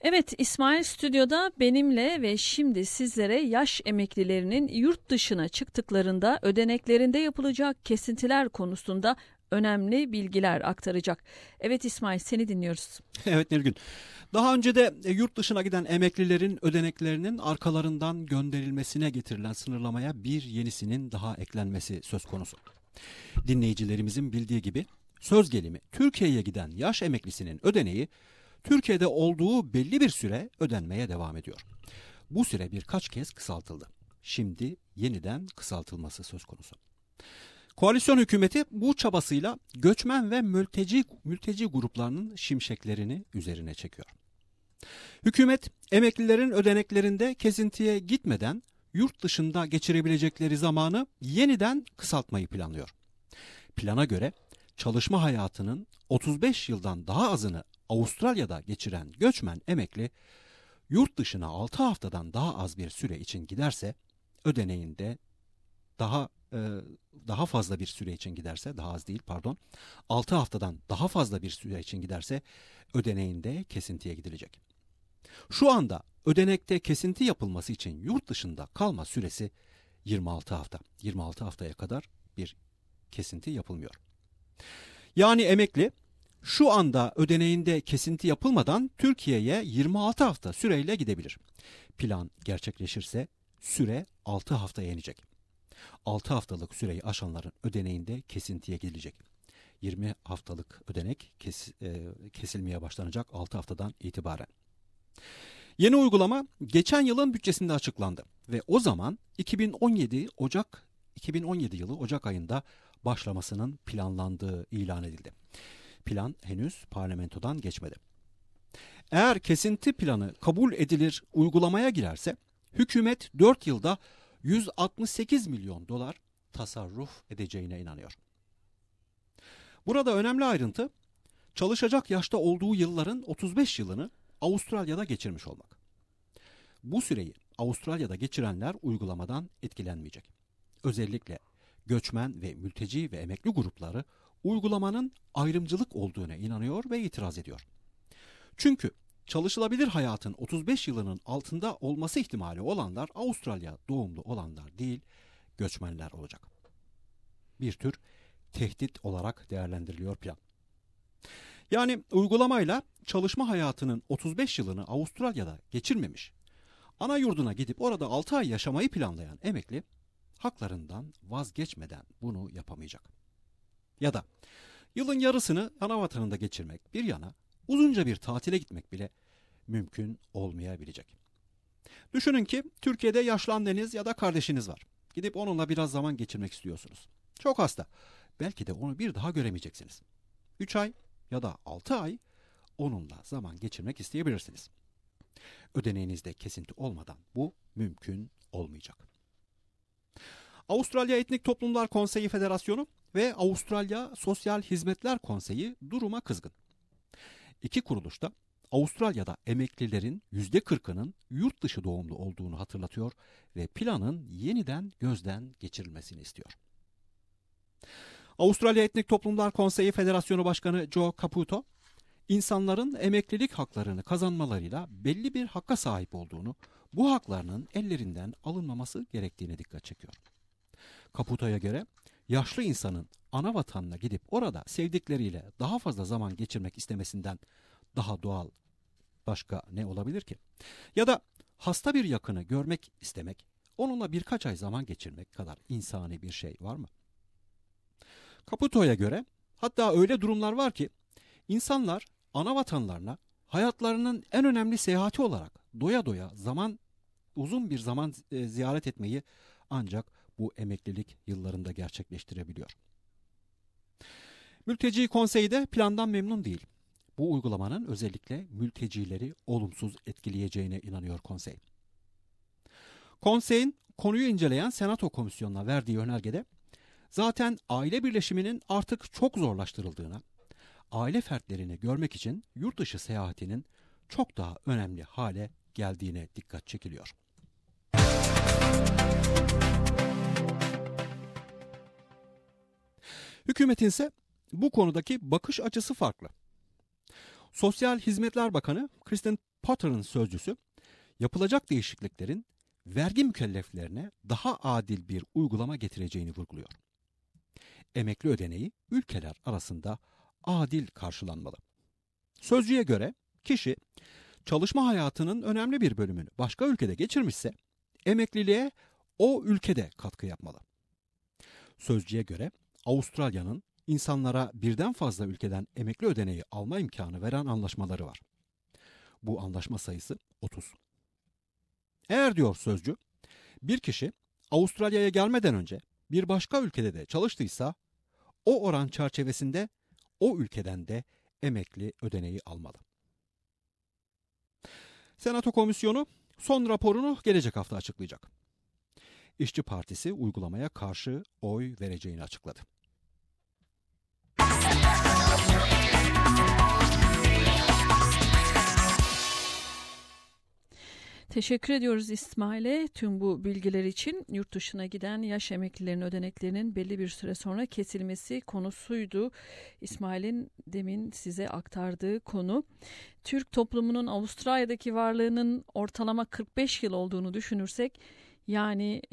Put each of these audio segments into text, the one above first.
Evet, İsmail stüdyoda benimle ve şimdi sizlere yaş emeklilerinin yurt dışına çıktıklarında ödeneklerinde yapılacak kesintiler konusunda önemli bilgiler aktaracak. Evet İsmail, seni dinliyoruz. Evet Nilgün. Daha önce de yurt dışına giden emeklilerin ödeneklerinin arkalarından gönderilmesine getirilen sınırlamaya bir yenisinin daha eklenmesi söz konusu. Dinleyicilerimizin bildiği gibi söz gelimi Türkiye'ye giden yaş emeklisinin ödeneği Türkiye'de olduğu belli bir süre ödenmeye devam ediyor. Bu süre birkaç kez kısaltıldı. Şimdi yeniden kısaltılması söz konusu. Koalisyon hükümeti bu çabasıyla göçmen ve mülteci gruplarının şimşeklerini üzerine çekiyor. Hükümet emeklilerin ödeneklerinde kesintiye gitmeden yurt dışında geçirebilecekleri zamanı yeniden kısaltmayı planlıyor. Plana göre çalışma hayatının 35 yıldan daha azını Avustralya'da geçiren göçmen emekli yurt dışına 6 haftadan daha az bir süre için giderse ödeneğinde daha fazla bir süre için giderse, daha az değil pardon, 6 haftadan daha fazla bir süre için giderse ödeneğinde kesintiye gidilecek. Şu anda ödenekte kesinti yapılması için yurt dışında kalma süresi 26 hafta. 26 haftaya kadar bir kesinti yapılmıyor. Yani emekli şu anda ödeneğinde kesinti yapılmadan Türkiye'ye 26 hafta süreyle gidebilir. Plan gerçekleşirse süre 6 haftaya inecek. 6 haftalık süreyi aşanların ödeneğinde kesintiye gidilecek. 20 haftalık ödenek kesilmeye başlanacak 6 haftadan itibaren. Yeni uygulama geçen yılın bütçesinde açıklandı ve o zaman 2017 yılı Ocak ayında başlamasının planlandığı ilan edildi. Plan henüz parlamentodan geçmedi. Eğer kesinti planı kabul edilir, uygulamaya girerse hükümet 4 yılda 168 milyon dolar tasarruf edeceğine inanıyor. Burada önemli ayrıntı, çalışacak yaşta olduğu yılların 35 yılını Avustralya'da geçirmiş olmak. Bu süreyi Avustralya'da geçirenler uygulamadan etkilenmeyecek. Özellikle göçmen ve mülteci ve emekli grupları uygulamanın ayrımcılık olduğuna inanıyor ve itiraz ediyor. Çünkü çalışılabilir hayatın 35 yılının altında olması ihtimali olanlar Avustralya doğumlu olanlar değil, göçmenler olacak. Bir tür tehdit olarak değerlendiriliyor plan. Yani uygulamayla çalışma hayatının 35 yılını Avustralya'da geçirmemiş, ana yurduna gidip orada 6 ay yaşamayı planlayan emekli haklarından vazgeçmeden bunu yapamayacak. Ya da yılın yarısını ana vatanında geçirmek bir yana uzunca bir tatile gitmek bile mümkün olmayabilecek. Düşünün ki Türkiye'de yaşlı anneniz ya da kardeşiniz var. Gidip onunla biraz zaman geçirmek istiyorsunuz. Çok hasta. Belki de onu bir daha göremeyeceksiniz. 3 ay ya da 6 ay onunla zaman geçirmek isteyebilirsiniz. Ödeneğinizde kesinti olmadan bu mümkün olmayacak. Avustralya Etnik Toplumlar Konseyi Federasyonu ve Avustralya Sosyal Hizmetler Konseyi duruma kızgın. İki kuruluş da Avustralya'da emeklilerin %40'ının yurt dışı doğumlu olduğunu hatırlatıyor ve planın yeniden gözden geçirilmesini istiyor. Avustralya Etnik Toplumlar Konseyi Federasyonu Başkanı Joe Caputo, insanların emeklilik haklarını kazanmalarıyla belli bir hakka sahip olduğunu, bu haklarının ellerinden alınmaması gerektiğine dikkat çekiyor. Caputo'ya göre yaşlı insanın ana vatanına gidip orada sevdikleriyle daha fazla zaman geçirmek istemesinden daha doğal başka ne olabilir ki? Ya da hasta bir yakını görmek istemek, onunla birkaç ay zaman geçirmek kadar insani bir şey var mı? Caputo'ya göre hatta öyle durumlar var ki insanlar ana vatanlarına hayatlarının en önemli seyahati olarak doya doya uzun bir zaman ziyaret etmeyi ancak bu emeklilik yıllarında gerçekleştirebiliyor. Mülteci Konseyi de plandan memnun değil. Bu uygulamanın özellikle mültecileri olumsuz etkileyeceğine inanıyor konsey. Konseyin konuyu inceleyen Senato Komisyonu'na verdiği önergede zaten aile birleşiminin artık çok zorlaştırıldığına, aile fertlerini görmek için yurt dışı seyahatinin çok daha önemli hale geldiğine dikkat çekiliyor. Hükümetin ise bu konudaki bakış açısı farklı. Sosyal Hizmetler Bakanı Kristen Potter'ın sözcüsü yapılacak değişikliklerin vergi mükelleflerine daha adil bir uygulama getireceğini vurguluyor. Emekli ödeneği ülkeler arasında adil karşılanmalı. Sözcüye göre kişi çalışma hayatının önemli bir bölümünü başka ülkede geçirmişse emekliliğe o ülkede katkı yapmalı. Sözcüye göre Avustralya'nın insanlara birden fazla ülkeden emekli ödeneği alma imkanı veren anlaşmaları var. Bu anlaşma sayısı 30. Eğer diyor sözcü, bir kişi Avustralya'ya gelmeden önce bir başka ülkede de çalıştıysa o oran çerçevesinde o ülkeden de emekli ödeneği almalı. Senato Komisyonu son raporunu gelecek hafta açıklayacak. İşçi Partisi uygulamaya karşı oy vereceğini açıkladı. Teşekkür ediyoruz İsmail'e tüm bu bilgiler için. Yurt dışına giden yaş emeklilerinin ödeneklerinin belli bir süre sonra kesilmesi konusuydu. İsmail'in demin size aktardığı konu. Türk toplumunun Avustralya'daki varlığının ortalama 45 yıl olduğunu düşünürsek, yani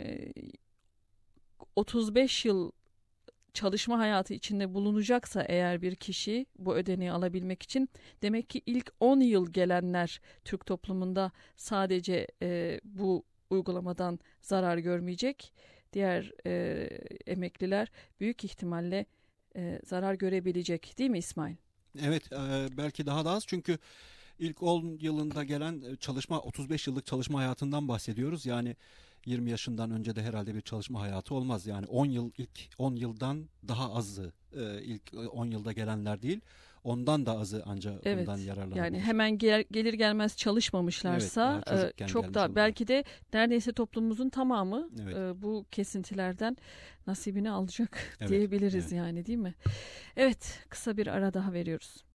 35 yıl çalışma hayatı içinde bulunacaksa eğer bir kişi bu ödeneği alabilmek için, demek ki ilk 10 yıl gelenler Türk toplumunda sadece bu uygulamadan zarar görmeyecek. Diğer emekliler büyük ihtimalle zarar görebilecek, değil mi İsmail? Evet, belki daha da az, çünkü ilk 10 yılında gelen 35 yıllık çalışma hayatından bahsediyoruz. Yani 20 yaşından önce de herhalde bir çalışma hayatı olmaz. Yani ilk 10 yıldan daha azı ilk 10 yılda gelenler değil. Ondan da azı ancak Evet, bundan yararlanabilir. yani hemen gelir gelmez çalışmamışlarsa çok da belki de neredeyse toplumumuzun tamamı bu kesintilerden nasibini alacak diyebiliriz, yani değil mi? Evet, kısa bir ara daha veriyoruz.